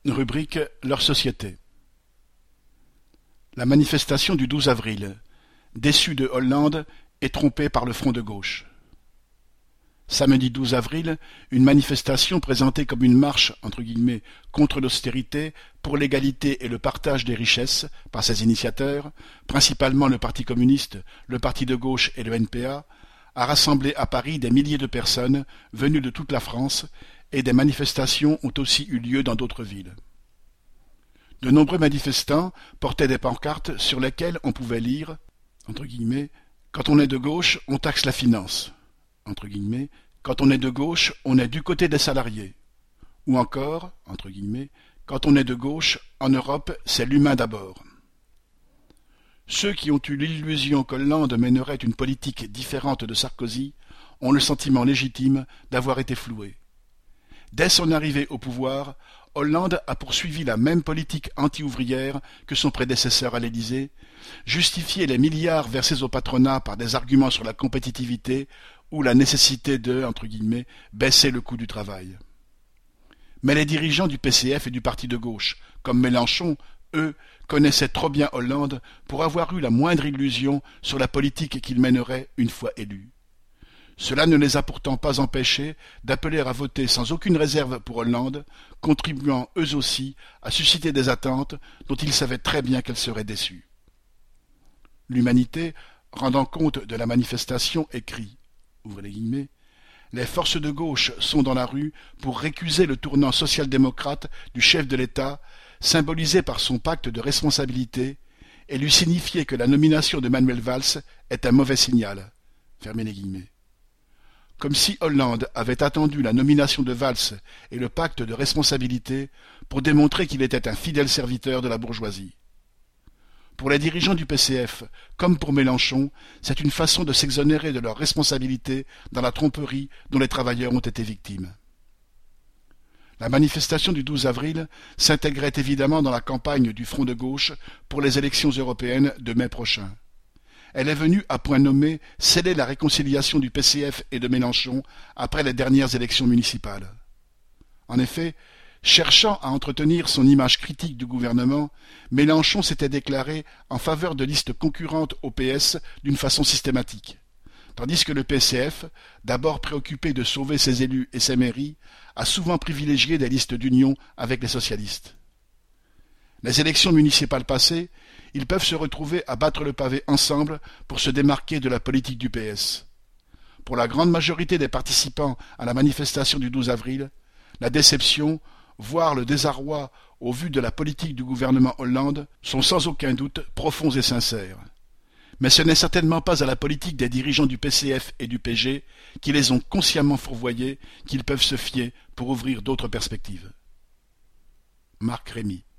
Rubrique leur société. La manifestation du 12 avril. Déçu de Hollande et trompé par le front de gauche. Samedi 12 avril, une manifestation présentée comme une marche « contre l'austérité, pour l'égalité et le partage des richesses » par ses initiateurs, principalement le Parti communiste, le Parti de gauche et le NPA, a rassemblé à Paris des milliers de personnes venues de toute la France, et des manifestations ont aussi eu lieu dans d'autres villes. De nombreux manifestants portaient des pancartes sur lesquelles on pouvait lire « Quand on est de gauche, on taxe la finance ». Quand on est de gauche, on est du côté des salariés. Ou encore, quand on est de gauche, en Europe, c'est l'humain d'abord. Ceux qui ont eu l'illusion qu'Hollande mènerait une politique différente de Sarkozy ont le sentiment légitime d'avoir été floués. Dès son arrivée au pouvoir, Hollande a poursuivi la même politique anti-ouvrière que son prédécesseur à l'Élysée, justifié les milliards versés au patronat par des arguments sur la compétitivité ou la nécessité de « baisser le coût du travail ». Mais les dirigeants du PCF et du parti de gauche, comme Mélenchon, eux, connaissaient trop bien Hollande pour avoir eu la moindre illusion sur la politique qu'il mènerait une fois élu. Cela ne les a pourtant pas empêchés d'appeler à voter sans aucune réserve pour Hollande, contribuant eux aussi à susciter des attentes dont ils savaient très bien qu'elles seraient déçues. L'Humanité, rendant compte de la manifestation, écrit « Les forces de gauche sont dans la rue pour récuser le tournant social-démocrate du chef de l'État, symbolisé par son pacte de responsabilité, et lui signifier que la nomination de Manuel Valls est un mauvais signal. » Comme si Hollande avait attendu la nomination de Valls et le pacte de responsabilité pour démontrer qu'il était un fidèle serviteur de la bourgeoisie. Pour les dirigeants du PCF, comme pour Mélenchon, c'est une façon de s'exonérer de leurs responsabilités dans la tromperie dont les travailleurs ont été victimes. La manifestation du 12 avril s'intégrait évidemment dans la campagne du Front de gauche pour les élections européennes de mai prochain. Elle est venue, à point nommé, sceller la réconciliation du PCF et de Mélenchon après les dernières élections municipales. En effet, cherchant à entretenir son image critique du gouvernement, Mélenchon s'était déclaré en faveur de listes concurrentes au PS d'une façon systématique, tandis que le PCF, d'abord préoccupé de sauver ses élus et ses mairies, a souvent privilégié des listes d'union avec les socialistes. Les élections municipales passées, ils peuvent se retrouver à battre le pavé ensemble pour se démarquer de la politique du PS. Pour la grande majorité des participants à la manifestation du 12 avril, la déception, voire le désarroi au vu de la politique du gouvernement Hollande sont sans aucun doute profonds et sincères. Mais ce n'est certainement pas à la politique des dirigeants du PCF et du PG qui les ont consciemment fourvoyés qu'ils peuvent se fier pour ouvrir d'autres perspectives. Marc Rémy.